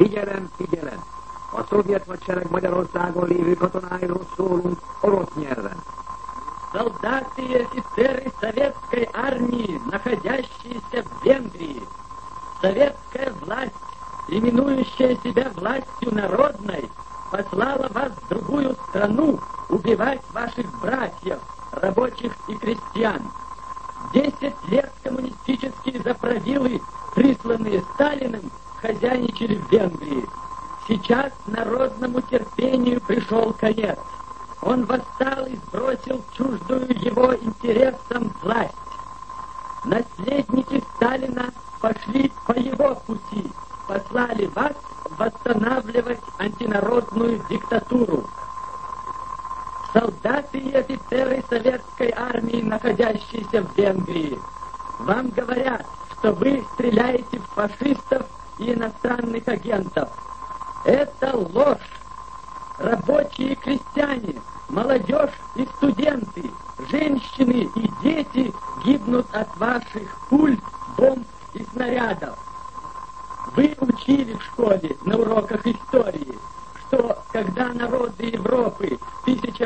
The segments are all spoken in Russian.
Figyelem, figyelem! A szovjet hadsereg Magyarországon lévő katonáiról szólunk orosz nyelven. Солдаты и офицеры советской армии, находящиеся в Венгрии. Советская власть, именующая себя властью народной, послала вас в другую страну убивать ваших братьев, рабочих и крестьян. 10 лет коммунистические заправилы, присланные Сталиным, хозяйничали в Венгрии. Сейчас народному терпению пришел конец. Он восстал и сбросил чуждую его интересам власть. Наследники Сталина пошли по его пути, послали вас восстанавливать антинародную диктатуру. Солдаты и офицеры советской армии, находящиеся в Венгрии, вам говорят, что вы стреляете в фашистов и иностранных агентов. Это ложь. Рабочие и крестьяне, молодежь и студенты, женщины и дети гибнут от ваших пуль, бомб и снарядов. Вы учили в школе на уроках истории, что когда народы Европы в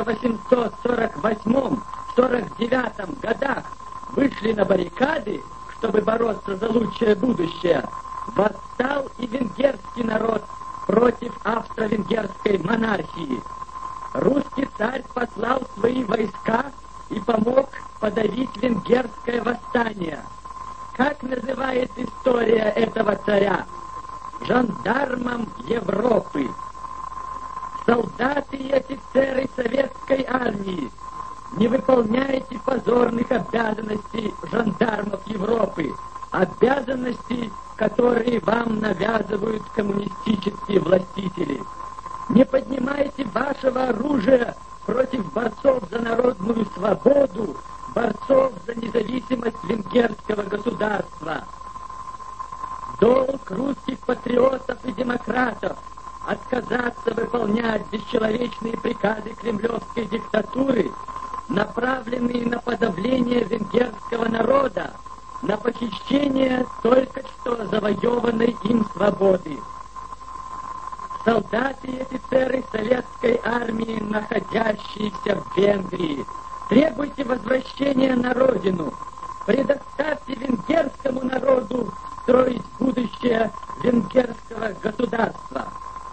1848-49 годах вышли на баррикады, чтобы бороться за лучшее будущее, восстал и венгерский народ против австро-венгерской монархии. Русский царь послал свои войска и помог подавить венгерское восстание. Как называет история этого царя? Жандармом Европы. Солдаты и офицеры советской армии, не выполняете позорных обязанностей жандармов Европы, обязанностей, которые вам навязывают коммунистические властители. Не поднимайте вашего оружия против борцов за народную свободу, борцов за независимость венгерского государства. Долг русских патриотов и демократов отказаться выполнять бесчеловечные приказы кремлевской диктатуры, направленные на подавление венгерского народа, на похищение только что завоеванной им свободы. Солдаты и офицеры советской армии, находящиеся в Венгрии, требуйте возвращения на родину, предоставьте венгерскому народу строить будущее венгерского государства.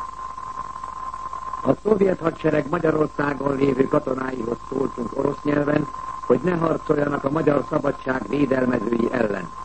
A szovjet hadsereg Magyarországon lévő katonáihoz szóltunk orosz nyelven, hogy ne harcoljanak a magyar szabadság védelmezői ellen.